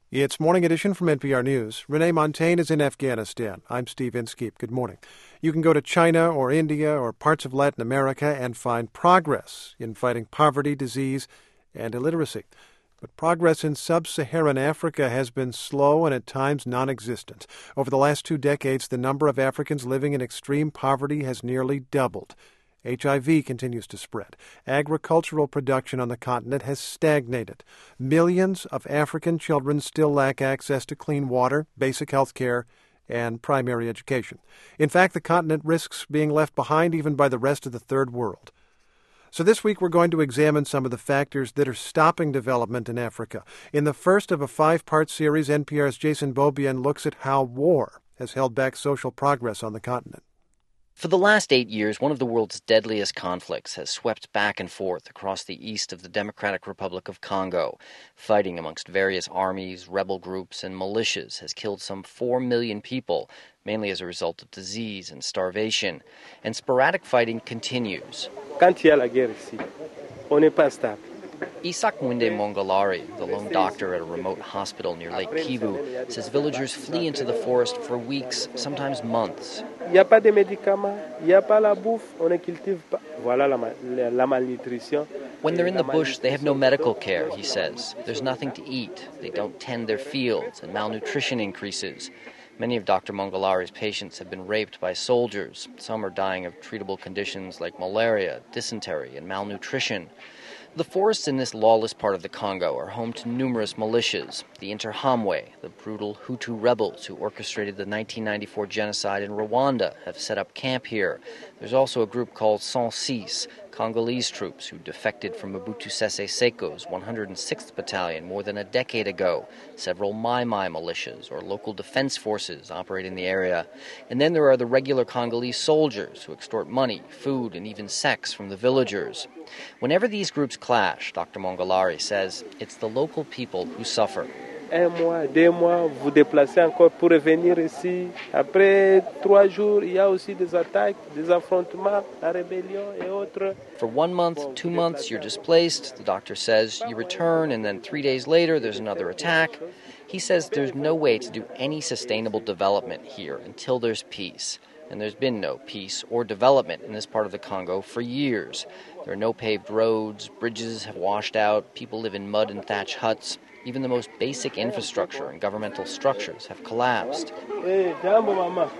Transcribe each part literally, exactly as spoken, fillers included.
It's Morning Edition from N P R News. Renee Montagne is in Afghanistan. I'm Steve Inskeep. Good morning. You can go to China or India or parts of Latin America and find progress in fighting poverty, disease, and illiteracy. But progress in sub-Saharan Africa has been slow and at times non-existent. Over the last two decades, the number of Africans living in extreme poverty has nearly doubled. H I V continues to spread. Agricultural production on the continent has stagnated. Millions of African children still lack access to clean water, basic health care, and primary education. In fact, the continent risks being left behind even by the rest of the third world. So this week we're going to examine some of the factors that are stopping development in Africa. In the first of a five-part series, N P R's Jason Beaubien looks at how war has held back social progress on the continent. For the last eight years, one of the world's deadliest conflicts has swept back and forth across the east of the Democratic Republic of Congo. Fighting amongst various armies, rebel groups, and militias has killed some four million people, mainly as a result of disease and starvation. And sporadic fighting continues. Quand il y a la guerre ici, on n'est pas stable. Isaac Mwinde Mongalari, the lone doctor at a remote hospital near Lake Kivu, says villagers flee into the forest for weeks, sometimes months. Il n'y a pas de médicaments, il n'y a pas la bouffe, on ne cultive pas. Voilà la, la malnutrition. When they're in the bush, they have no medical care, he says. There's nothing to eat. They don't tend their fields, and malnutrition increases. Many of Doctor Mongalari's patients have been raped by soldiers. Some are dying of treatable conditions like malaria, dysentery, and malnutrition. The forests in this lawless part of the Congo are home to numerous militias. The Interahamwe, the brutal Hutu rebels who orchestrated the nineteen ninety-four genocide in Rwanda, have set up camp here. There's also a group called Sans Six, Congolese troops who defected from Mobutu Sese Seko's one hundred sixth Battalion more than a decade ago. Several Mai Mai militias or local defense forces operate in the area. And then there are the regular Congolese soldiers who extort money, food, and even sex from the villagers. Whenever these groups clash, Doctor Mongalari says, it's the local people who suffer. Un mois, deux mois, vous déplacez encore pour revenir ici. Après trois jours, il y a aussi des attaques, des affrontements, la rébellion et autres. For one month, two months, you're displaced, the doctor says. You return, and then three days later, there's another attack. He says there's no way to do any sustainable development here until there's peace. And there's been no peace or development in this part of the Congo for years. There are no paved roads, bridges have washed out, people live in mud and thatch huts. Even the most basic infrastructure and governmental structures have collapsed. Hey, jambo mama.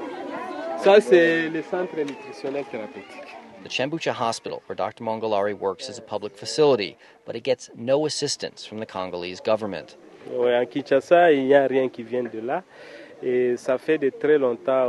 Ça, c'est le centre nutritionnel thérapeutique. The Chambucha Hospital, where Doctor Mongalari works, is a public facility, but it gets no assistance from the Congolese government. Ouais, en Kinshasa, il n'y a rien qui vient de là. Et ça fait de très longtemps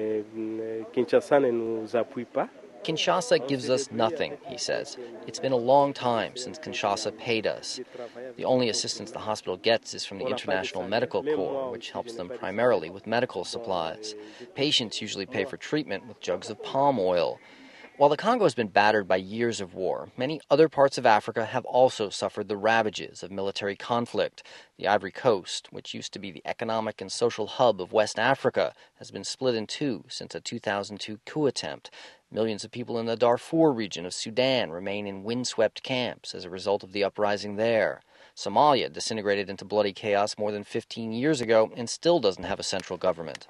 que Kinshasa ne nous appuie pas. Kinshasa gives us nothing, he says. It's been a long time since Kinshasa paid us. The only assistance the hospital gets is from the International Medical Corps, which helps them primarily with medical supplies. Patients usually pay for treatment with jugs of palm oil. While the Congo has been battered by years of war, many other parts of Africa have also suffered the ravages of military conflict. The Ivory Coast, which used to be the economic and social hub of West Africa, has been split in two since a two thousand two coup attempt. Millions of people in the Darfur region of Sudan remain in windswept camps as a result of the uprising there. Somalia disintegrated into bloody chaos more than fifteen years ago and still doesn't have a central government.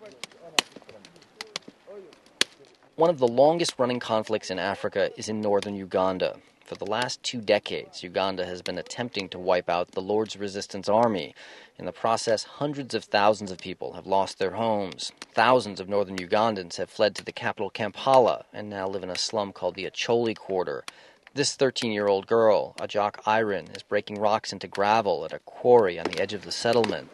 One of the longest-running conflicts in Africa is in northern Uganda. For the last two decades, Uganda has been attempting to wipe out the Lord's Resistance Army. In the process, hundreds of thousands of people have lost their homes. Thousands of northern Ugandans have fled to the capital Kampala and now live in a slum called the Acholi Quarter. This thirteen-year-old girl, Ajak Irene, is breaking rocks into gravel at a quarry on the edge of the settlement.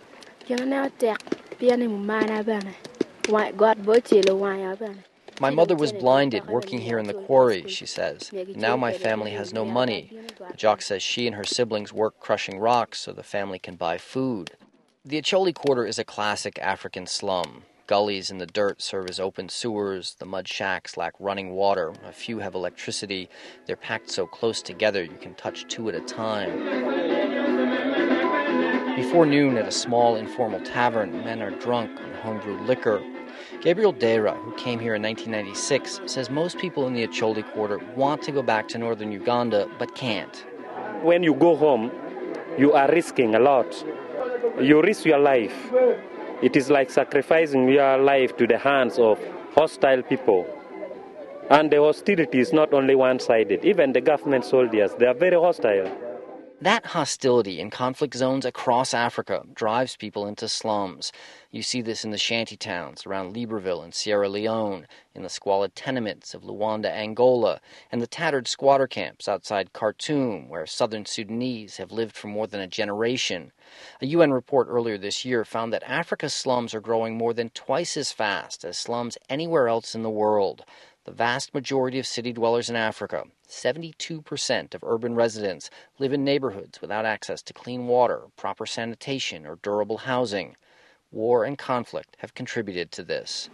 My mother was blinded working here in the quarry, she says. Now my family has no money. Ajak says she and her siblings work crushing rocks so the family can buy food. The Acholi Quarter is a classic African slum. Gullies in the dirt serve as open sewers. The mud shacks lack running water. A few have electricity. They're packed so close together you can touch two at a time. Before noon at a small informal tavern, men are drunk on homebrewed liquor. Gabriel Dera, who came here in nineteen ninety-six, says most people in the Acholi Quarter want to go back to northern Uganda, but can't. When you go home, you are risking a lot. you risk your life. It is like sacrificing your life to the hands of hostile people. And the hostility is not only one-sided. Even the government soldiers, they are very hostile. That hostility in conflict zones across Africa drives people into slums. You see this in the shanty towns around Libreville in Sierra Leone, in the squalid tenements of Luanda, Angola, and the tattered squatter camps outside Khartoum, where southern Sudanese have lived for more than a generation. A U N report earlier this year found that Africa's slums are growing more than twice as fast as slums anywhere else in the world. The vast majority of city dwellers in Africa, seventy-two percent of urban residents, live in neighborhoods without access to clean water, proper sanitation, or durable housing. War and conflict have contributed to this.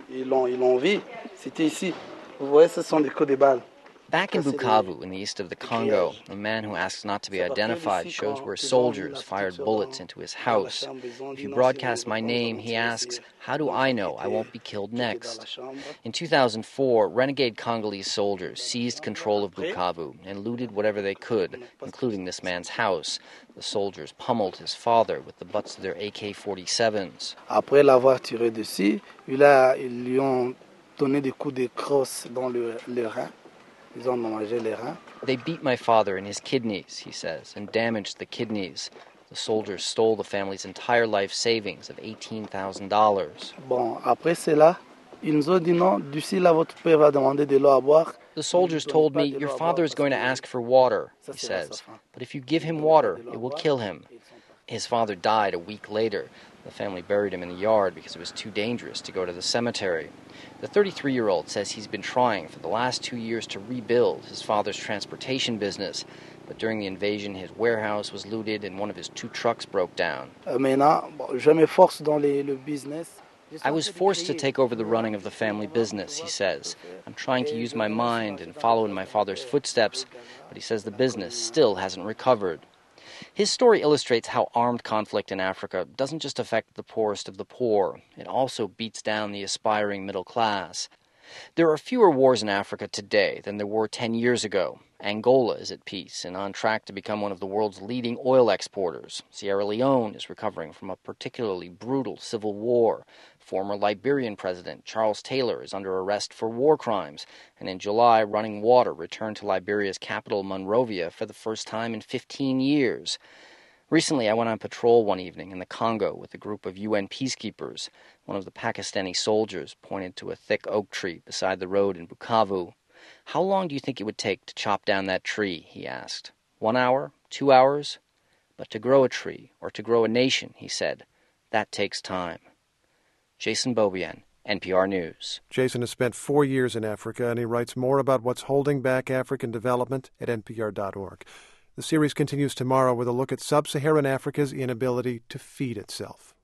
Back in Bukavu, in the east of the Congo, a man who asks not to be identified shows where soldiers fired bullets into his house. If you broadcast my name, he asks, how do I know I won't be killed next? In two thousand four, renegade Congolese soldiers seized control of Bukavu and looted whatever they could, including this man's house. The soldiers pummeled his father with the butts of their A K forty-sevens. Après l'avoir tiré dessus, ils lui ont donné des coups de crosse dans le, le rein. They beat my father in his kidneys, he says, and damaged the kidneys. The soldiers stole the family's entire life savings of eighteen thousand dollars. Bon, après cela, ils nous ont dit non, d'ici là, votre père va demander de l'eau à boire. The soldiers told me, your father is going to ask for water, he says, but if you give him water, it will kill him. His father died a week later. The family buried him in the yard because it was too dangerous to go to the cemetery. The thirty-three-year-old says he's been trying for the last two years to rebuild his father's transportation business, but during the invasion, his warehouse was looted and one of his two trucks broke down. I was forced to take over the running of the family business, he says. I'm trying to use my mind and follow in my father's footsteps, but he says the business still hasn't recovered. His story illustrates how armed conflict in Africa doesn't just affect the poorest of the poor. It also beats down the aspiring middle class. There are fewer wars in Africa today than there were ten years ago. Angola is at peace and on track to become one of the world's leading oil exporters. Sierra Leone is recovering from a particularly brutal civil war. Former Liberian President Charles Taylor is under arrest for war crimes, and in July, running water returned to Liberia's capital, Monrovia, for the first time in fifteen years. Recently, I went on patrol one evening in the Congo with a group of U N peacekeepers. One of the Pakistani soldiers pointed to a thick oak tree beside the road in Bukavu. How long do you think it would take to chop down that tree, he asked. One hour? Two hours? But to grow a tree, or to grow a nation, he said, that takes time. Jason Beaubien, N P R News. Jason has spent four years in Africa, and he writes more about what's holding back African development at N P R dot org. The series continues tomorrow with a look at sub-Saharan Africa's inability to feed itself.